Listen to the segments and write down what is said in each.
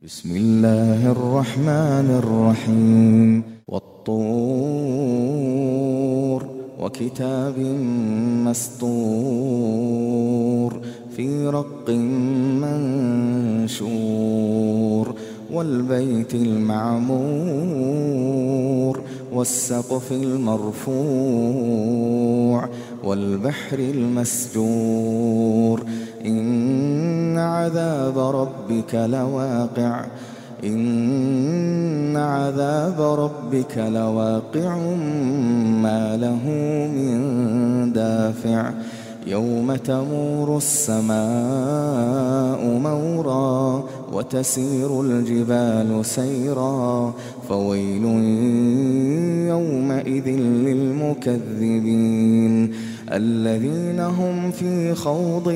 بسم الله الرحمن الرحيم والطور وكتاب مسطور في رق منشور والبيت المعمور والسقف المرفوع والبحر المسجور إن عذاب ربك لواقع إن عذاب ربك لواقع ما له من دافع يوم تمور السماء مورا وتسير الجبال سيرا فويل يومئذ للمكذبين الذين هم في خوض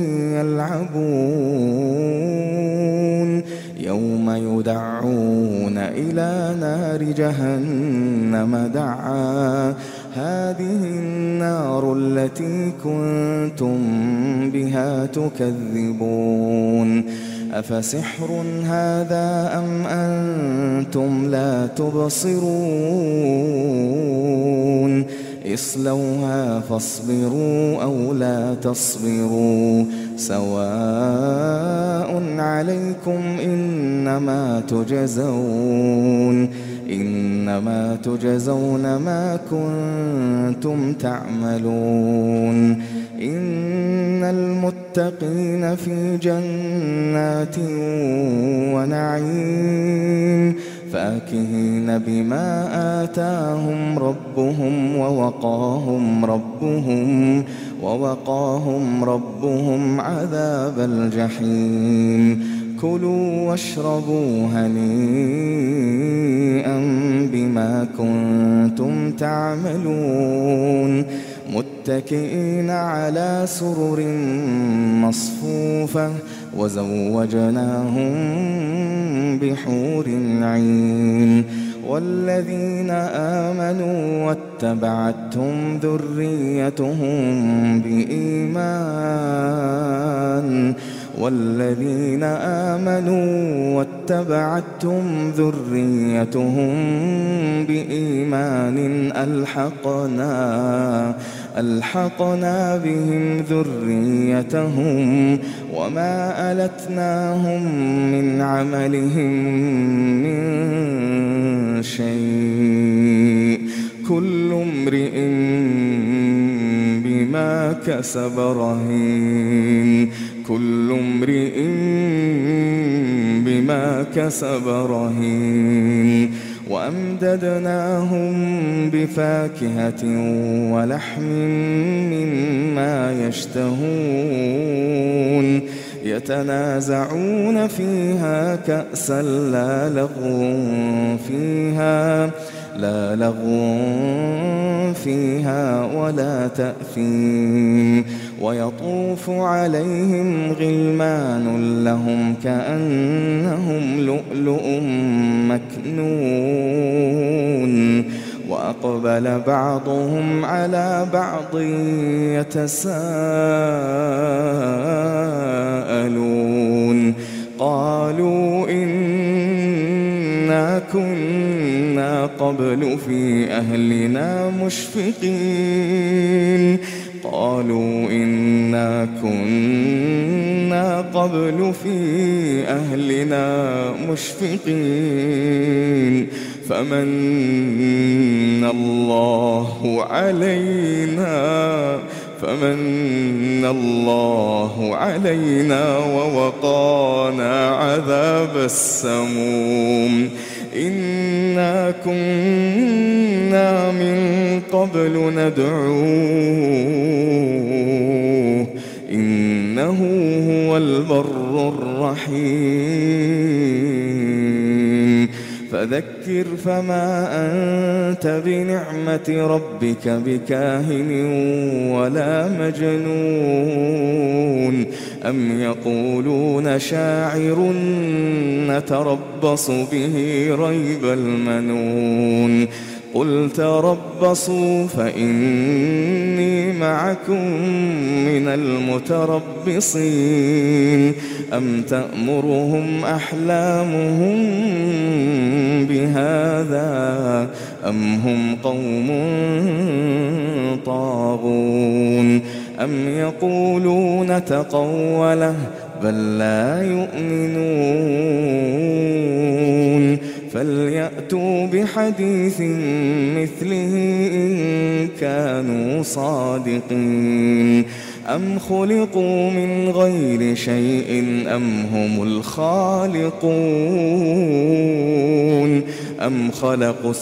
يلعبون يوم يدعون إلى نار جهنم دعا هذه النار التي كنتم بها تكذبون أفسحر هذا أم أنتم لا تبصرون اصلوها فاصبروا أو لا تصبروا سواء عليكم إنما تجزون ما كنتم تعملون إن المتقين في جنات ونعيم فاكهين بما آتاهم ربهم ووقاهم ربهم عذاب الجحيم كلوا واشربوا هنيئا بما كنتم تعملون متكئين على سرر مصفوفة وزوجناهم بحور عين والذين آمنوا واتبعتهم ذريتهم بإيمان ألحقنا بهم ذريتهم وما ألتناهم من عملهم من شيء كل امرئ بما كسب رهين وأمددناهم بفاكهة ولحم مما يشتهون يتنازعون فيها كأسا لا لغو فيها ولا تأثيم ويطوف عليهم غلمان لهم كأنهم لؤلؤ مكنون وأقبل بعضهم على بعض يتساءلون قالوا إنا كنا قبل في أهلنا مشفقين فمن الله علينا ووقانا عذاب السموم إنا كنا من قبل ندعوه إنه هو البر الرحيم فذكر فما أنت بنعمة ربك بكاهن ولا مجنون أم يقولون شاعر نتربص به ريب المنون قل تربصوا فإني معكم من المتربصين أم تأمرهم أحلامهم بهذا أم هم قوم طاغون أم يقولون تقوله بل لا يؤمنون فليأتوا بحديث مثله إن كانوا صادقين أم خلقوا من غير شيء أم هم الخالقون أم خلقوا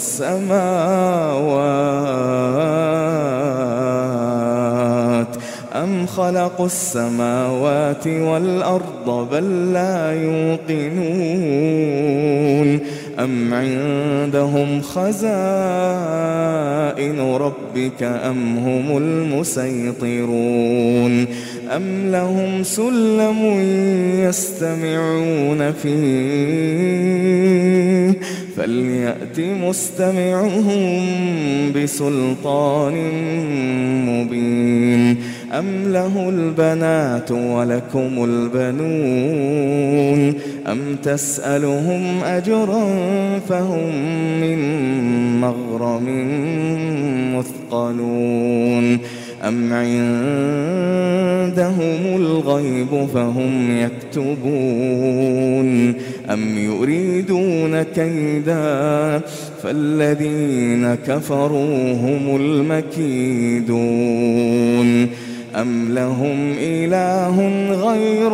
السماوات والأرض بل لا يوقنون أم عندهم خزائن ربك أم هم المسيطرون أم لهم سلم يستمعون فيه فليأت مستمعهم بسلطان مبين أم له البنات ولكم البنون أم تسألهم أجرا فهم من مغرم مثقلون أم عندهم الغيب فهم يكتبون أم يريدون كيدا فالذين كفروا هم المكيدون أم لهم إله غير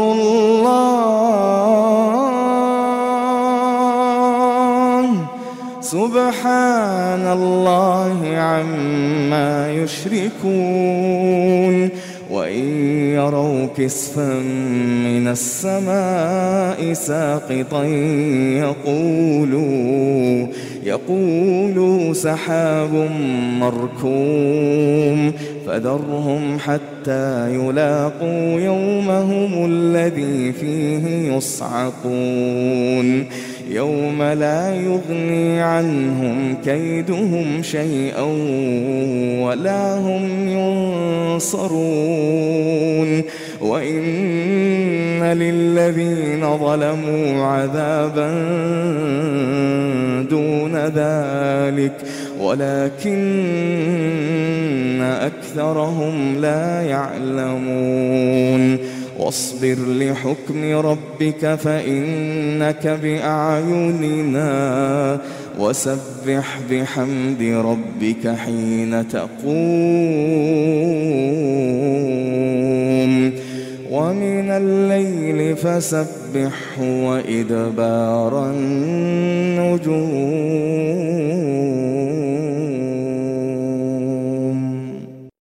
الله سبحان الله عما يشركون وإن يروا كسفا من السماء ساقطا يقولوا سحاب مركوم فذرهم حتى يلاقوا يومهم الذي فيه يصعقون يوم لا يغني عنهم كيدهم شيئا ولا هم ينصرون وإن للذين ظلموا عذابا دون ذلك ولكن أكثرهم لا يعلمون واصبر لحكم ربك فإنك بأعيننا وسبح بحمد ربك حين تقوم ومن الليل فسبحه وإدبار النجوم